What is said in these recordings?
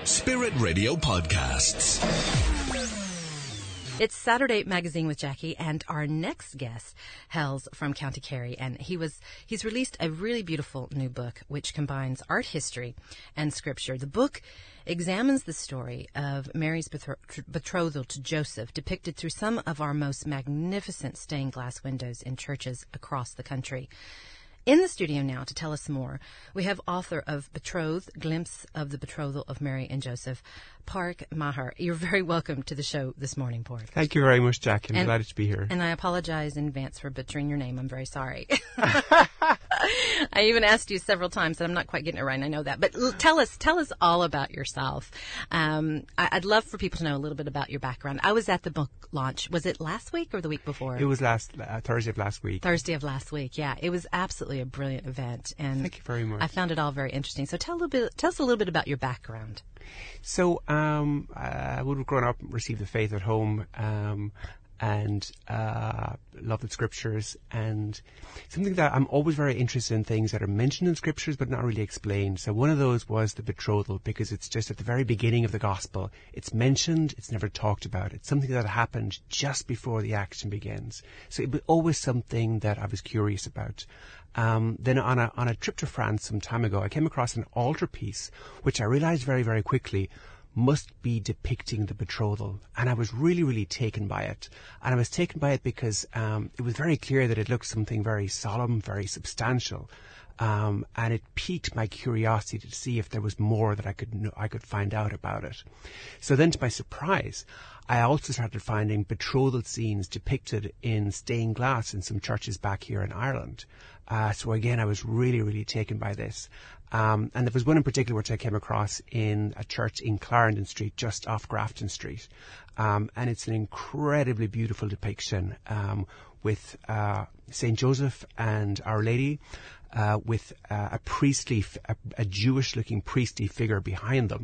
Spirit Radio Podcasts. It's Saturday Magazine with Jackie, and our next guest hails from County Kerry, and he's released a really beautiful new book which combines art history and scripture. The book examines the story of Mary's betrothal to Joseph, depicted through some of our most magnificent stained glass windows in churches across the country. In the studio now to tell us more, we have author of Betrothed, Glimpse of the Betrothal of Mary and Joseph, Pádraig Maher. You're very welcome to the show this morning, Pádraig. Thank you very much, Jackie. I'm delighted to be here. And I apologize in advance for butchering your name. I'm very sorry. I even asked you several times, and I'm not quite getting it right. I know that. But tell us all about yourself. I'd love for people to know a little bit about your background. I was at the book launch. Was it last week or the week before? It was Thursday of last week. Thursday of last week, yeah. It was absolutely a brilliant event. And thank you very much. I found it all very interesting. So tell us a little bit about your background. So I would have grown up, received the faith at home, and loved the scriptures, and something that I'm always very interested in, things that are mentioned in scriptures but not really explained. So one of those was the betrothal, because it's just at the very beginning of the gospel. It's mentioned, it's never talked about. It's something that happened just before the action begins. So it was always something that I was curious about. Then on a trip to France some time ago, I came across an altarpiece, which I realized very, very quickly must be depicting the betrothal. And I was really, really taken by it. And I was taken by it because it was very clear that it looked something very solemn, very substantial. And it piqued my curiosity to see if there was more that I could find out about it. So then, to my surprise, I also started finding betrothal scenes depicted in stained glass in some churches back here in Ireland. So again, I was really, really taken by this. And there was one in particular which I came across in a church in Clarendon Street, just off Grafton Street. And it's an incredibly beautiful depiction with St. Joseph and Our Lady, with a Jewish-looking priestly figure behind them.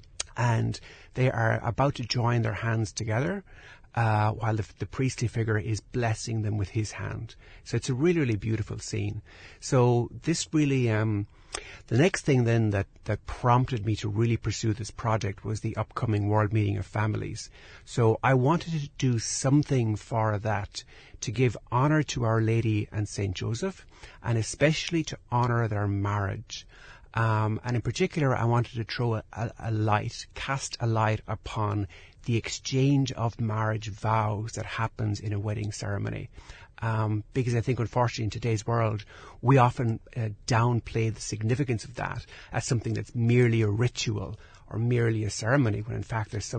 And they are about to join their hands together, while the priestly figure is blessing them with his hand. So it's a really, really beautiful scene. So this really, the next thing then that prompted me to really pursue this project was the upcoming World Meeting of Families. So I wanted to do something for that, to give honour to Our Lady and St. Joseph, and especially to honour their marriage. And in particular, I wanted to throw cast a light upon the exchange of marriage vows that happens in a wedding ceremony. Because I think, unfortunately, in today's world, we often downplay the significance of that as something that's merely a ritual or merely a ceremony, when in fact there's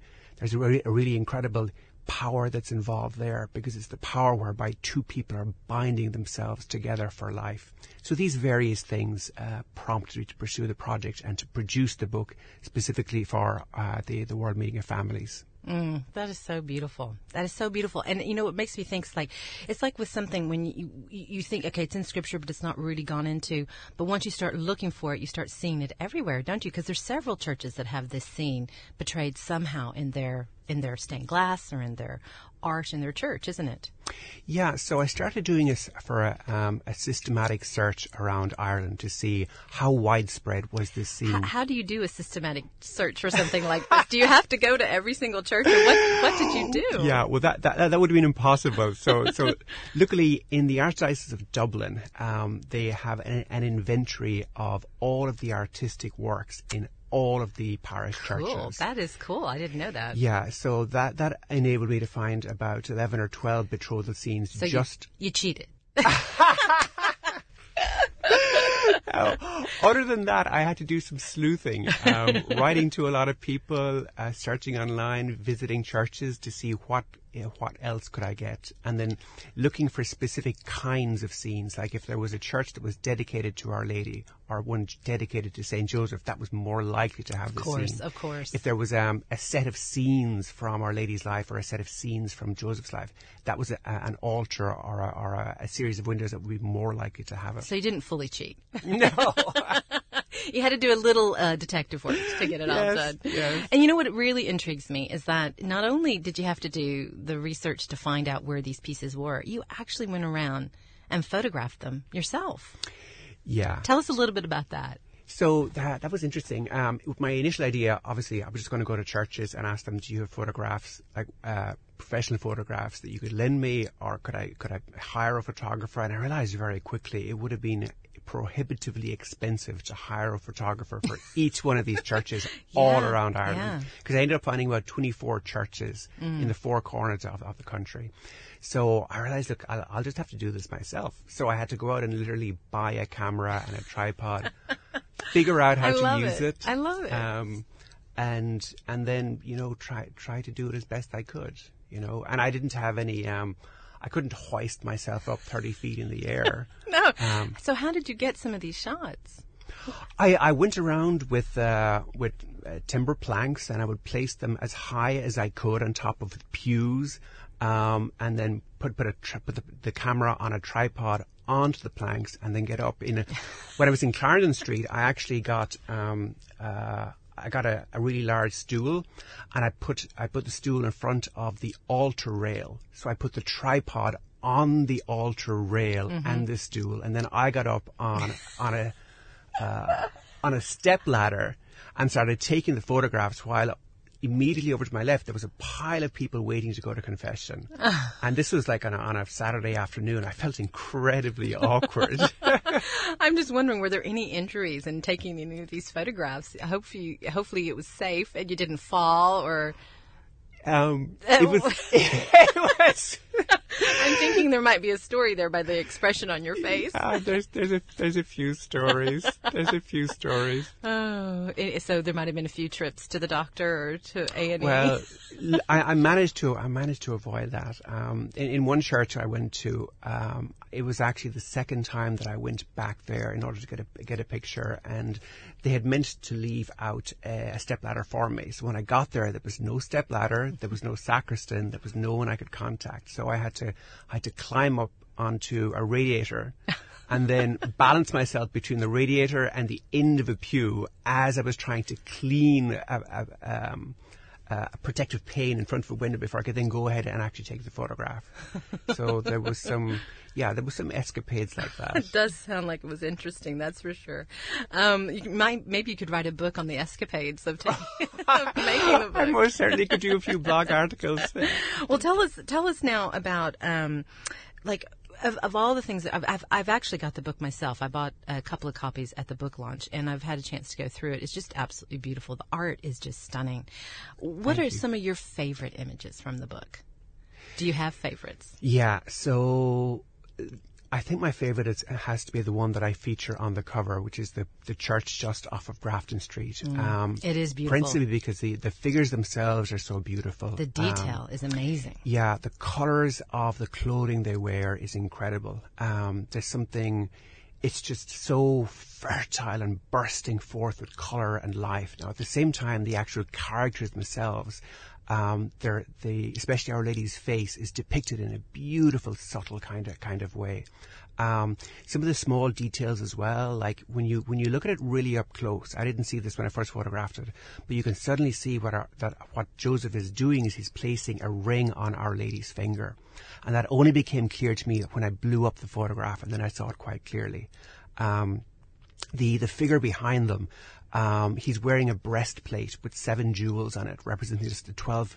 a really incredible power that's involved there, because it's the power whereby two people are binding themselves together for life. So these various things prompted me to pursue the project and to produce the book specifically for the World Meeting of Families. That is so beautiful. That is so beautiful. And, you know, what makes me think it's like with something when you think, okay, it's in scripture, but it's not really gone into. But once you start looking for it, you start seeing it everywhere, don't you? Because there's several churches that have this scene portrayed somehow in their stained glass or in their art in their church, isn't it? Yeah, so I started doing this for a systematic search around Ireland to see how widespread was this scene. How do you do a systematic search for something like this? Do you have to go to every single church? Or what did you do? Yeah, well, that would have been impossible. So luckily, in the Archdiocese of Dublin, they have an inventory of all of the artistic works in all of the parish churches. Cool. That is cool. I didn't know that. Yeah, so that enabled me to find about 11 or 12 betrothal scenes. So you cheated. Other than that, I had to do some sleuthing, writing to a lot of people, searching online, visiting churches to see what else could I get, and then looking for specific kinds of scenes. Like if there was a church that was dedicated to Our Lady or one dedicated to St. Joseph, that was more likely to have the scene. Of course. If there was a set of scenes from Our Lady's life or a set of scenes from Joseph's life, that was an altar or a series of windows that would be more likely to have it. So you didn't fully cheat. No. You had to do a little detective work to get it all done. Yes. And you know what really intrigues me is that not only did you have to do the research to find out where these pieces were, you actually went around and photographed them yourself. Yeah. Tell us a little bit about that. So that was interesting. With my initial idea, obviously, I was just going to go to churches and ask them, do you have photographs, like professional photographs that you could lend me, or could I hire a photographer? And I realized very quickly it would have been prohibitively expensive to hire a photographer for each one of these churches all around Ireland. Because I ended up finding about 24 churches in the four corners of the country. So I realized, look, I'll just have to do this myself. So I had to go out and literally buy a camera and a tripod, figure out how to use it. I love it. And then, try to do it as best I could, and I didn't have any, I couldn't hoist myself up 30 feet in the air. No. So how did you get some of these shots? I went around with timber planks, and I would place them as high as I could on top of pews, and then put the camera on a tripod onto the planks, and then get up. When I was in Clarendon Street, I actually got a really large stool, and I put the stool in front of the altar rail. So I put the tripod on the altar rail and the stool, and then I got up on a step ladder and started taking the photographs, while immediately over to my left there was a pile of people waiting to go to confession. And this was like on a Saturday afternoon. I felt incredibly awkward. I'm just wondering, were there any injuries in taking any of these photographs? Hopefully it was safe and you didn't fall, or... It was. I'm thinking there might be a story there by the expression on your face. There's a few stories. There's a few stories. Oh, so there might have been a few trips to the doctor or to A&E. Well, I managed to avoid that. In one church I went to, it was actually the second time that I went back there in order to get a picture, and they had meant to leave out a stepladder for me. So when I got there was no stepladder, there was no sacristan, there was no one I could contact. So I had to climb up onto a radiator and then balance myself between the radiator and the end of a pew as I was trying to clean a protective pane in front of a window before I could then go ahead and actually take the photograph. So there was some escapades like that. It does sound like it was interesting, that's for sure. Maybe you could write a book on the escapades of making the book. I most certainly could do a few blog articles. Well, tell us now about of all the things that I've actually got the book myself. I bought a couple of copies at the book launch, and I've had a chance to go through it. It's just absolutely beautiful. The art is just stunning. What are some of your favorite images from the book? Do you have favorites? Yeah, so I think my favorite has to be the one that I feature on the cover, which is the church just off of Grafton Street. It is beautiful. Principally because the figures themselves are so beautiful. The detail is amazing. Yeah, the colours of the clothing they wear is incredible. There's something, it's just so fertile and bursting forth with colour and life. Now, at the same time, the actual characters themselves, especially Our Lady's face, is depicted in a beautiful, subtle kind of way. Some of the small details as well, like when you look at it really up close, I didn't see this when I first photographed it, but you can suddenly see what Joseph is doing is he's placing a ring on Our Lady's finger. And that only became clear to me when I blew up the photograph, and then I saw it quite clearly. The figure behind them, he's wearing a breastplate with 7 jewels on it, representing just with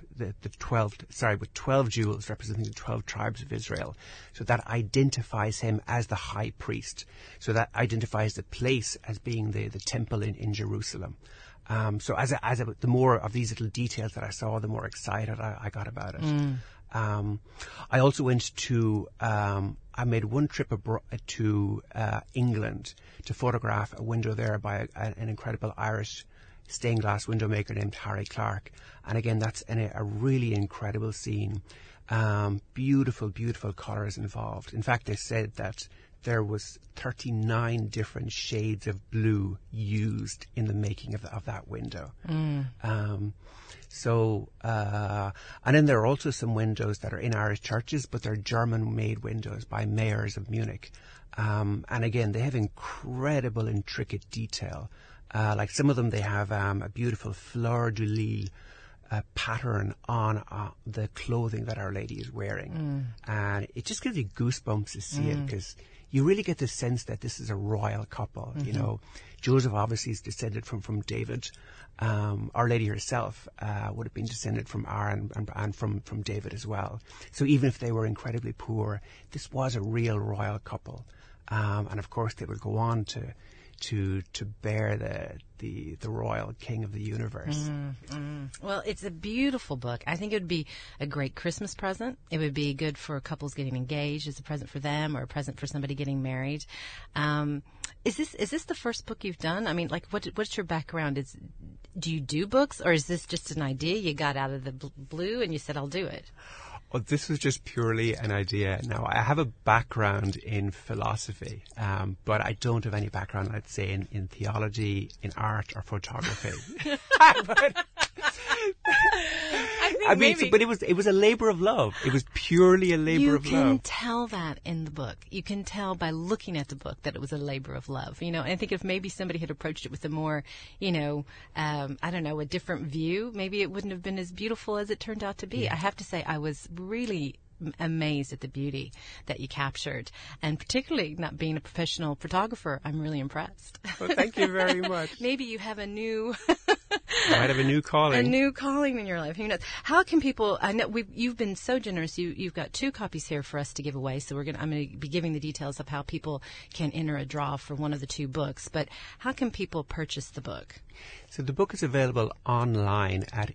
12 jewels representing the 12 tribes of Israel. So that identifies him as the high priest. So that identifies the place as being the temple in Jerusalem. So the more of these little details that I saw, the more excited I got about it. I also went to, I made one trip to England to photograph a window there by an incredible Irish stained glass window maker named Harry Clark. And again, that's a really incredible scene. Beautiful, beautiful colours involved. In fact, they said that there was 39 different shades of blue used in the making of that window. And then there are also some windows that are in Irish churches, but they're German-made windows by mayors of Munich. And again, they have incredible, intricate detail. Like some of them, they have a beautiful fleur-de-lis pattern on the clothing that Our Lady is wearing. And it just gives you goosebumps to see it, because you really get the sense that this is a royal couple. You know, Joseph obviously is descended from David. Our Lady herself would have been descended from Aaron and from David as well. So even if they were incredibly poor, this was a real royal couple. And of course they would go on to bear the royal king of the universe. Well, it's a beautiful book. I think it would be a great Christmas present. It would be good for couples getting engaged as a present for them, or a present for somebody getting married. Is this the first book you've done? I mean, like, what's your background? Do you do books, or is this just an idea you got out of the blue and you said, I'll do it? Well, this was just purely an idea. Now, I have a background in philosophy, but I don't have any background, I'd say, in theology, in art, or photography. But it was a labor of love. It was purely a labor of love. You can tell that in the book. You can tell by looking at the book that it was a labor of love. You know, and I think if maybe somebody had approached it with a more, I don't know, a different view, maybe it wouldn't have been as beautiful as it turned out to be. Yeah. I have to say, I was really amazed at the beauty that you captured, and particularly not being a professional photographer, I'm really impressed. Well, thank you very much. Maybe you have a new I might have a new calling. A new calling in your life. Who knows? How can people? I know you've been so generous. You've got 2 copies here for us to give away. So I'm going to be giving the details of how people can enter a draw for one of the 2 books. But how can people purchase the book? So the book is available online at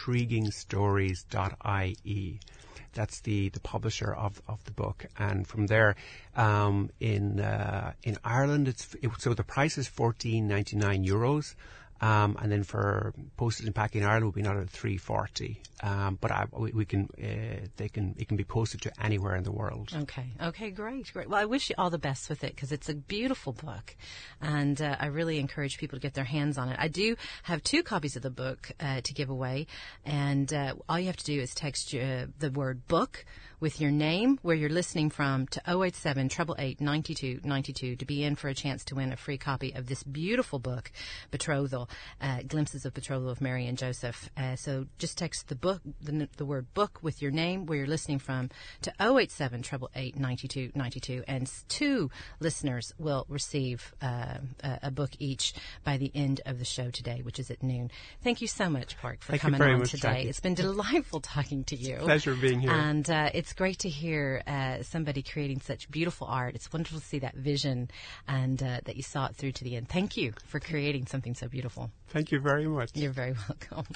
intriguingstories.ie. That's the publisher of the book, and from there, in Ireland, so the price is €14.99. And then for postage and packing in Ireland, we'll be not at $3.40. But it can be posted to anywhere in the world. Okay, great. Well, I wish you all the best with it, because it's a beautiful book, and I really encourage people to get their hands on it. I do have 2 copies of the book to give away, and all you have to do is text the word book with your name, where you're listening from, to 087 888 9292 to be in for a chance to win a free copy of this beautiful book, Betrothal, Glimpses of Betrothal of Mary and Joseph. So just text the book, the word book, with your name, where you're listening from, to 087 888 9292, and 2 listeners will receive a book each by the end of the show today, which is at noon. Thank you so much, Park, for coming on today. Jackie. It's been delightful talking to you. Pleasure being here. And it's great to hear somebody creating such beautiful art. It's wonderful to see that vision, and that you saw it through to the end. Thank you for creating something so beautiful. Thank you very much. You're very welcome.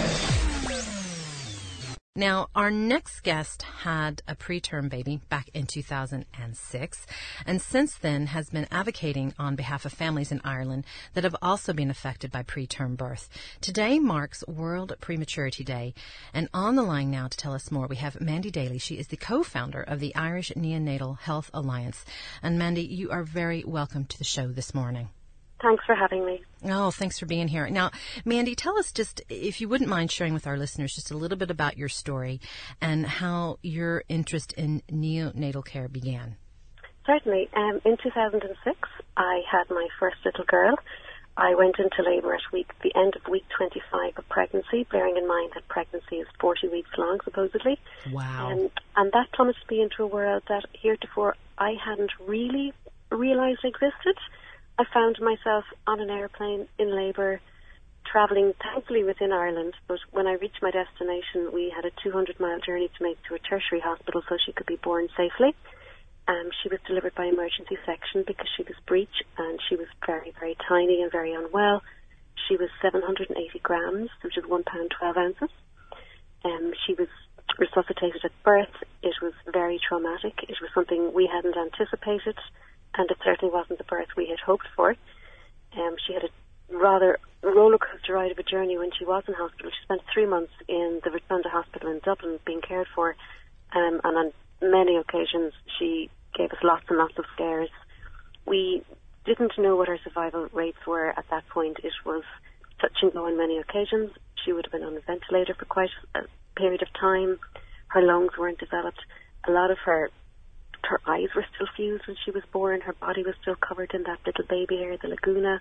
Now, our next guest had a preterm baby back in 2006, and since then has been advocating on behalf of families in Ireland that have also been affected by preterm birth. Today marks World Prematurity Day, and on the line now to tell us more, we have Mandy Daly. She is the co-founder of the Irish Neonatal Health Alliance. And Mandy, you are very welcome to the show this morning. Thanks for having me. Oh, thanks for being here. Now, Mandy, tell us just, if you wouldn't mind sharing with our listeners, just a little bit about your story and how your interest in neonatal care began. Certainly. In 2006, I had my first little girl. I went into labour at the end of week 25 of pregnancy, bearing in mind that pregnancy is 40 weeks long, supposedly. Wow. And that plummeted me into a world that heretofore I hadn't really realised existed. I found myself on an airplane in labour, travelling thankfully within Ireland, but when I reached my destination, we had a 200-mile journey to make to a tertiary hospital so she could be born safely. She was delivered by emergency section because she was breech, and she was very, very tiny and very unwell. She was 780 grams, which is 1 pound 12 ounces. She was resuscitated at birth. It was very traumatic. It was something we hadn't anticipated, and it certainly wasn't the birth we had hoped for. She had a rather roller coaster ride of a journey when she was in hospital. She spent 3 months in the Rotunda Hospital in Dublin being cared for, and on many occasions she gave us lots and lots of scares. We didn't know what her survival rates were at that point. It was touch and go on many occasions. She would have been on a ventilator for quite a period of time. Her lungs weren't developed. A lot of her eyes were still fused when she was born. Her body was still covered in that little baby hair, the laguna.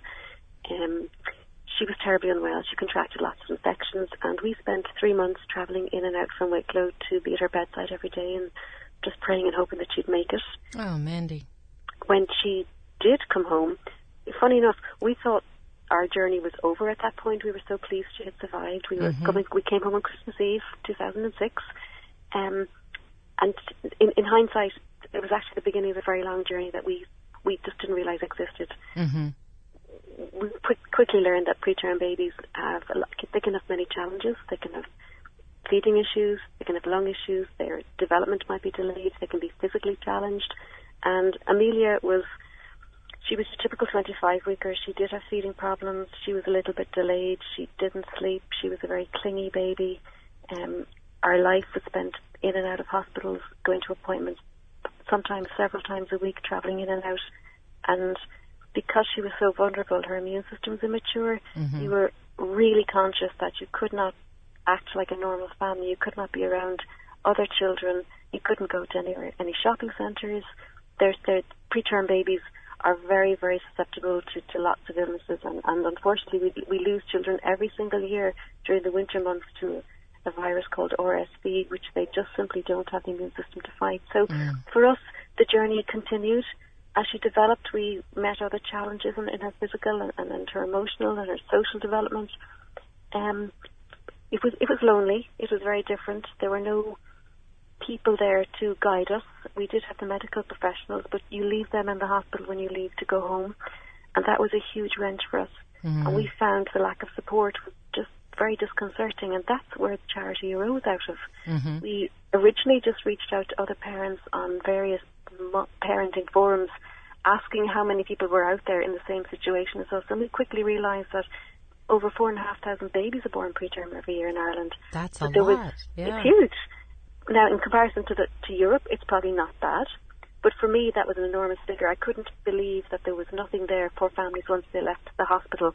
She was terribly unwell. She contracted lots of infections, and we spent 3 months travelling in and out from Wicklow to be at her bedside every day and just praying and hoping that she'd make it. Oh, Mandy. when she did come home, funny enough, we thought our journey was over at that point. We were so pleased she had survived. We came home on Christmas Eve, 2006. And in hindsight, it was actually the beginning of a very long journey that we just didn't realise existed. Mm-hmm. We quickly learned that preterm babies they can have many challenges. They can have feeding issues, they can have lung issues, their development might be delayed, they can be physically challenged. And Amelia she was a typical 25-weeker. She did have feeding problems. She was a little bit delayed. She didn't sleep. She was a very clingy baby. Our life was spent in and out of hospitals, going to appointments, sometimes several times a week, travelling in and out. And because she was so vulnerable, her immune system was immature, you were really conscious that you could not act like a normal family. You could not be around other children. You couldn't go to any shopping centres. Preterm babies are very, very susceptible to lots of illnesses, and unfortunately we lose children every single year during the winter months to a virus called RSV, which they just simply don't have the immune system to fight. So for us, the journey continued. As she developed, we met other challenges in her physical and her emotional and her social development. It was lonely. It was very different. There were no people there to guide us. We did have the medical professionals, but you leave them in the hospital when you leave to go home, and that was a huge wrench for us. And we found the lack of support was just very disconcerting, and that's where the charity arose out of. We originally just reached out to other parents on various parenting forums, asking how many people were out there in the same situation as us, and we quickly realised that over 4,500 babies are born preterm every year in Ireland. That's a lot. It's huge. Now, in comparison to Europe, it's probably not bad, but for me, that was an enormous figure. I couldn't believe that there was nothing there for families once they left the hospital.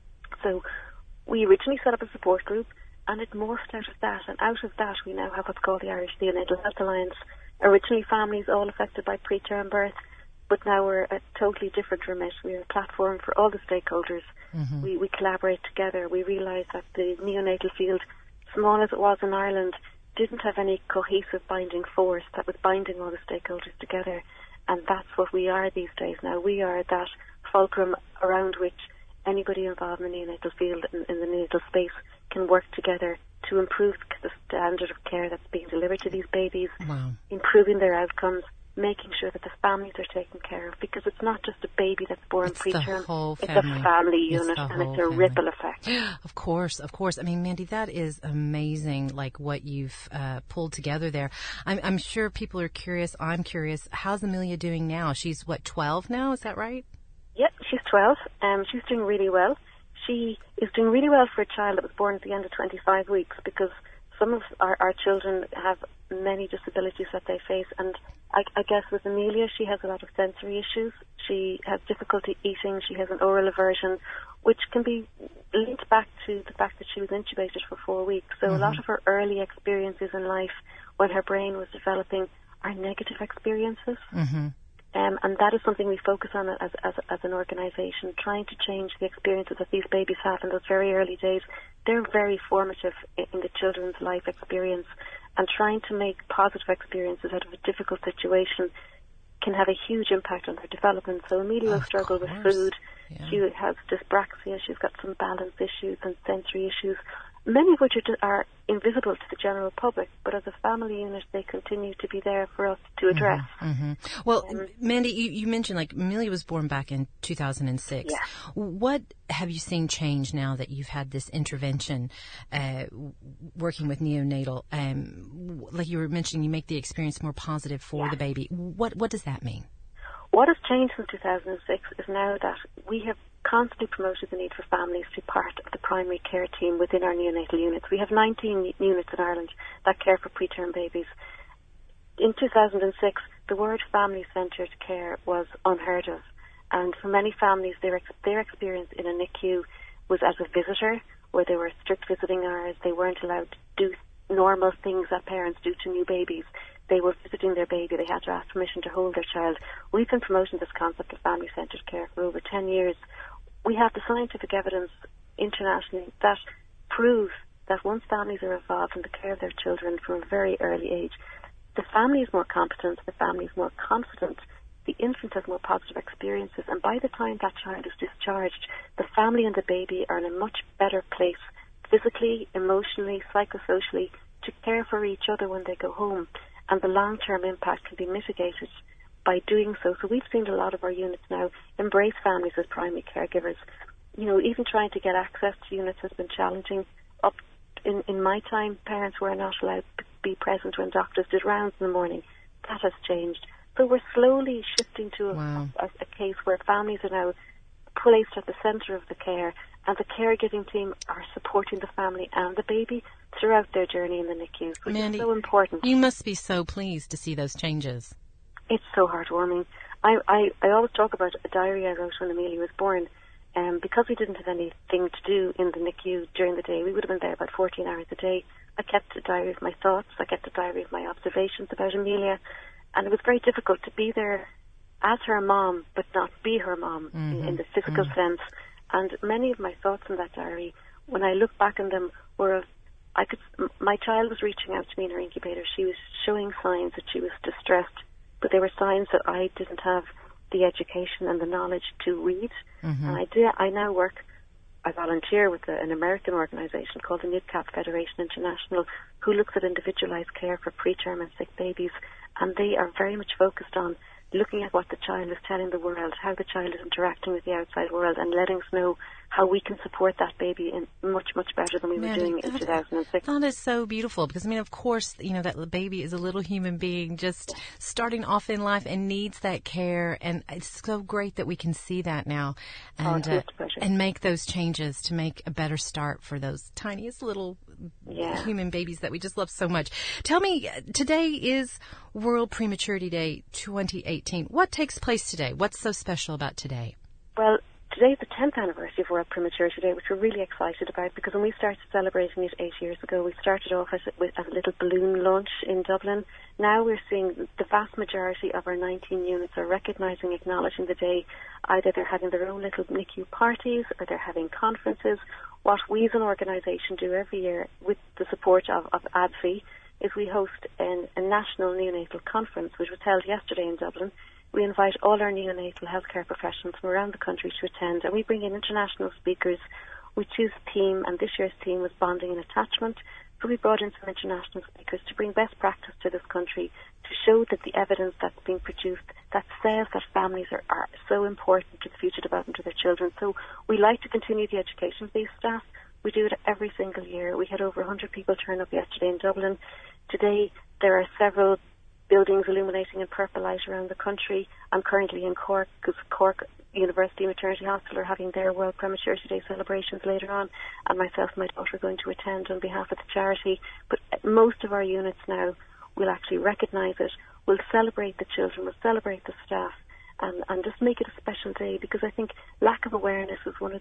So we originally set up a support group, and it morphed out of that, and out of that we now have what's called the Irish Neonatal Health Alliance. Originally families all affected by preterm birth, but now we're a totally different remit. We're a platform for all the stakeholders. We collaborate together. We realise that the neonatal field, small as it was in Ireland, didn't have any cohesive binding force that was binding all the stakeholders together, and that's what we are these days now. We are that fulcrum around which anybody involved in the neonatal field, in the neonatal space, can work together to improve the standard of care that's being delivered to these babies, improving their outcomes, making sure that the families are taken care of, because it's not just a baby that's born preterm, it's a family unit, and it's a ripple effect. Of course. I mean, Mandy, that is amazing, like what you've pulled together there. I'm sure people are curious. I'm curious. How's Amelia doing now? She's, 12 now? Is that right? Yep, she's 12. She's doing really well. She is doing really well for a child that was born at the end of 25 weeks, because some of our children have many disabilities that they face, and I guess with Amelia, she has a lot of sensory issues. She has difficulty eating. She has an oral aversion, which can be linked back to the fact that she was intubated for 4 weeks. So a lot of her early experiences in life, when her brain was developing, are negative experiences. And that is something we focus on as an organisation, trying to change the experiences that these babies have in those very early days. They're very formative in the children's life experience, and trying to make positive experiences out of a difficult situation can have a huge impact on their development. So Amelia will struggle with food. Yeah. She has dyspraxia. She's got some balance issues and sensory issues, many of which are invisible to the general public, but as a family unit, they continue to be there for us to address. Well, Mandy, you mentioned, like, Amelia was born back in 2006. Yeah. What have you seen change now that you've had this intervention working with neonatal? Like you were mentioning, you make the experience more positive for the baby. What does that mean? What has changed since 2006 is now that we have constantly promoted the need for families to be part of the primary care team within our neonatal units. We have 19 units in Ireland that care for preterm babies. In 2006, the word family-centred care was unheard of, and for many families, their experience in a NICU was as a visitor, where there were strict visiting hours. They weren't allowed to do normal things that parents do to new babies. They were visiting their baby. They had to ask permission to hold their child. We've been promoting this concept of family-centred care for over 10 years. We have the scientific evidence internationally that proves that once families are involved in the care of their children from a very early age, the family is more competent, the family is more confident the infant has more positive experiences, and by the time that child is discharged, the family and the baby are in a much better place physically, emotionally, psychosocially, to care for each other when they go home, and the long-term impact can be mitigated by doing so. So we've seen a lot of our units now embrace families as primary caregivers. You know, even trying to get access to units has been challenging. Up in my time, parents were not allowed to be present when doctors did rounds in the morning. That has changed. So we're slowly shifting to a case where families are now placed at the centre of the care, and the caregiving team are supporting the family and the baby throughout their journey in the NICU, which is so important. You must be so pleased to see those changes. It's so heartwarming. I always talk about a diary I wrote when Amelia was born. Because we didn't have anything to do in the NICU during the day, we would have been there about 14 hours a day. I kept a diary of my thoughts. I kept a diary of my observations about Amelia. And it was very difficult to be there as her mom, but not be her mom in the physical sense. And many of my thoughts in that diary, when I look back on them, were of, my child was reaching out to me in her incubator. She was showing signs that she was distressed, but they were signs that I didn't have the education and the knowledge to read. And I now I volunteer with an American organization called the NIDCAP Federation International, who looks at individualized care for preterm and sick babies, and they are very much focused on looking at what the child is telling the world, how the child is interacting with the outside world, and letting us know how we can support that baby in much, much better than we were doing in 2006. That is so beautiful, because, I mean, of course, you know, that baby is a little human being just starting off in life and needs that care, and it's so great that we can see that now and make those changes to make a better start for those tiniest little human babies that we just love so much. Tell me, today is World Prematurity Day 2018. What takes place today? What's so special about today? Well, today is the 10th anniversary of World Prematurity Day, which we're really excited about, because when we started celebrating it 8 years ago, we started off as a little balloon launch in Dublin. Now we're seeing the vast majority of our 19 units are recognising, acknowledging the day. Either they're having their own little NICU parties or they're having conferences. What we as an organisation do every year with the support of ADFI is we host a national neonatal conference, which was held yesterday in Dublin. We invite all our neonatal healthcare professionals from around the country to attend, and we bring in international speakers. We choose a theme, and this year's theme was bonding and attachment. So we brought in some international speakers to bring best practice to this country, to show that the evidence that's being produced that says that families are so important to the future development of their children. So we like to continue the education of these staff. We do it every single year. We had over 100 people turn up yesterday in Dublin. Today there are several buildings illuminating in purple light around the country. I'm currently in Cork, because Cork University Maternity Hospital are having their World Prematurity Day celebrations later on, and myself and my daughter are going to attend on behalf of the charity. But most of our units now will actually recognise it, will celebrate the children, will celebrate the staff, and just make it a special day, because I think lack of awareness is one of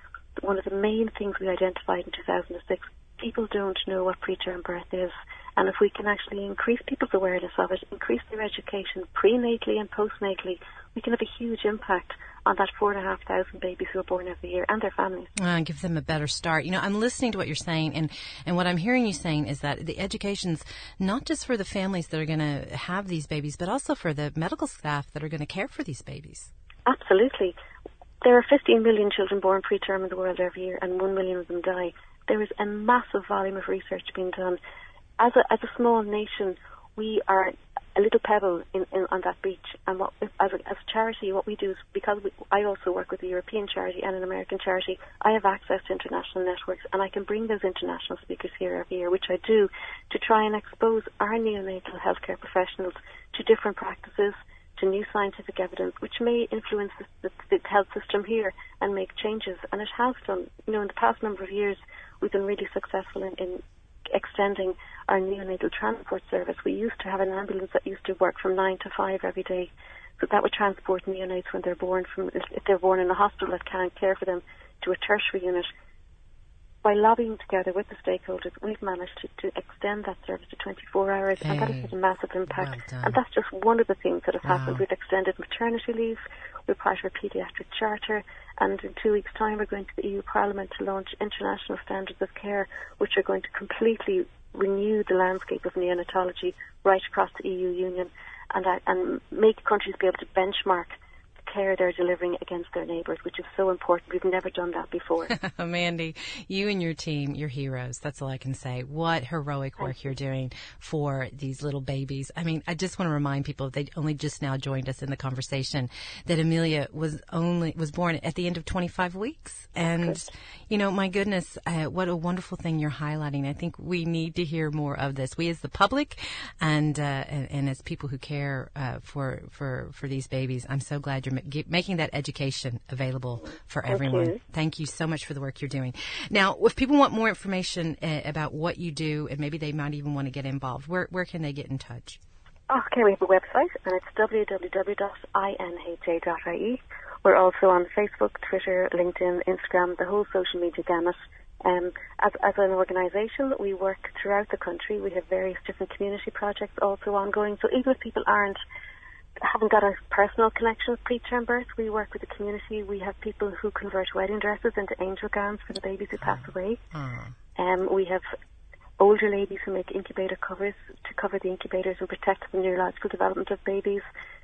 the main things we identified in 2006. People don't know what preterm birth is, and if we can actually increase people's awareness of it, increase their education prenatally and postnatally, we can have a huge impact on that 4,500 babies who are born every year and their families. Give them a better start. You know, I'm listening to what you're saying, and what I'm hearing you saying is that the education's not just for the families that are going to have these babies, but also for the medical staff that are going to care for these babies. Absolutely. There are 15 million children born preterm in the world every year, and 1 million of them die. There is a massive volume of research being done. As a small nation, we are a little pebble on that beach. And as a charity, what we do is, because I also work with a European charity and an American charity, I have access to international networks, and I can bring those international speakers here every year, which I do, to try and expose our neonatal healthcare professionals to different practices, to new scientific evidence, which may influence the health system here and make changes. And it has done. You know, in the past number of years, we've been really successful in extending our neonatal transport service. We used to have an ambulance that used to work from 9 to 5 every day, so that would transport neonates when they're born, if they're born in a hospital that can't care for them, to a tertiary unit. By lobbying together with the stakeholders, we've managed to extend that service to 24 hours, and that has had a massive impact. And that's just one of the things that have happened. We've extended maternity leave, we're part of a paediatric charter, and in 2 weeks' time we're going to the EU Parliament to launch international standards of care, which are going to completely renew the landscape of neonatology right across the EU Union. and make countries be able to benchmark care they're delivering against their neighbours, which is so important. We've never done that before. Mandy, you and your team, you're heroes. That's all I can say. What heroic work you're doing for these little babies. I mean, I just want to remind people, they only just now joined us in the conversation, that Amelia was born at the end of 25 weeks. And, you know, my goodness, what a wonderful thing you're highlighting. I think we need to hear more of this. We as the public and as people who care for these babies, I'm so glad you're making that education available for everyone. Thank you so much for the work you're doing. Now, if people want more information about what you do, and maybe they might even want to get involved, where can they get in touch? Okay, we have a website, and it's www.inha.ie. We're also on Facebook, Twitter, LinkedIn, Instagram, the whole social media gamut. As an organisation, we work throughout the country. We have various different community projects also ongoing. So even if people haven't got a personal connection with preterm birth, we work with the community. We have people who convert wedding dresses into angel gowns for the babies who pass away. We have older ladies who make incubator covers to cover the incubators and protect the neurological development of babies.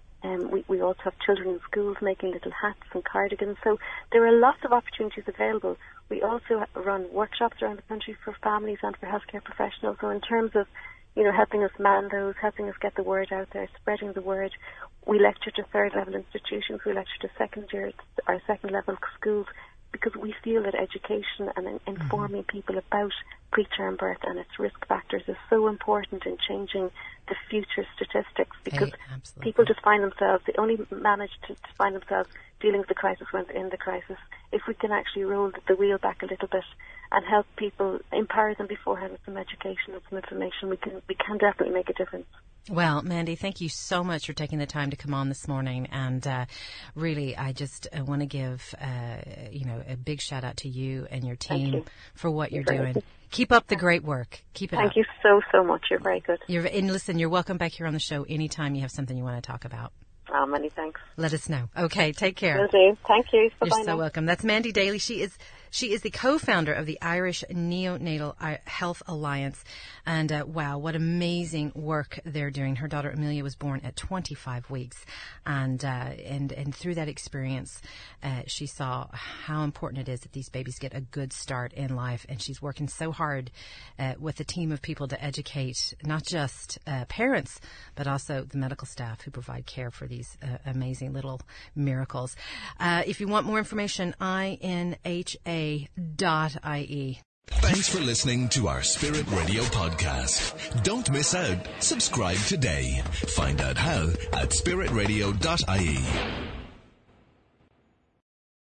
We also have children in schools making little hats and cardigans. So there are lots of opportunities available. We also run workshops around the country for families and for healthcare professionals. So in terms of, you know, helping us man those, helping us get the word out there, spreading the word. We lecture to third-level institutions. We lecture to second-level schools, because we feel that education and informing people about preterm birth and its risk factors is so important in changing the future statistics, because people just find themselves, they only manage to find themselves dealing with the crisis when they're in the crisis. If we can actually roll the wheel back a little bit and help people, empower them beforehand with some education and some information, we can definitely make a difference. Well, Mandy, thank you so much for taking the time to come on this morning. And really, I just want to give, a big shout out to you and your team for what you're doing. Keep up the great work. Keep it up. Thank you so much. You're very good. And listen, you're welcome back here on the show anytime you have something you want to talk about. Oh, many thanks. Let us know. Okay, take care. Will do. Thank you. Bye-bye. You're so welcome. That's Mandy Daly. She is the co-founder of the Irish Neonatal Health Alliance. And wow, what amazing work they're doing. Her daughter Amelia was born at 25 weeks. And through that experience, she saw how important it is that these babies get a good start in life. And she's working so hard with a team of people to educate not just parents, but also the medical staff who provide care for these amazing little miracles. If you want more information, inha.ie. Thanks for listening to our Spirit Radio podcast. Don't miss out. Subscribe today. Find out how at spiritradio.ie.